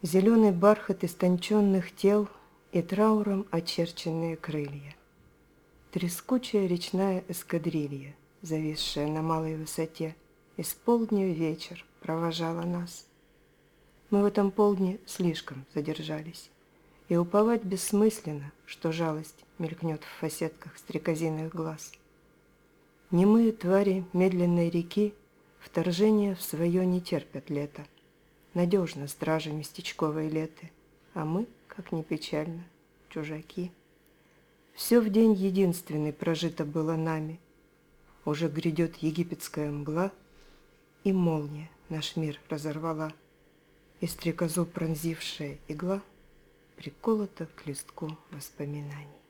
Зеленый бархат истонченных тел и трауром очерченные крылья. Трескучая речная эскадрилья, зависшая на малой высоте, из полдня в вечер провожала нас. Мы в этом полдне слишком задержались, и уповать бессмысленно, что жалость мелькнет в фасетках стрекозиных глаз. Немые твари медленной реки вторжения в свое не терпят лето. Надежно стражи местечковой леты, а мы, как ни печально, чужаки. Все в день единственный прожито было нами. Уже грядет египетская мгла, и молния наш мир разорвала, и стрекозу пронзившая игла приколота к листку воспоминаний.